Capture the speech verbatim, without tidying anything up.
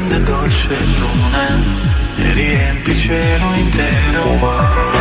grande dolce luna e riempi il cielo intero.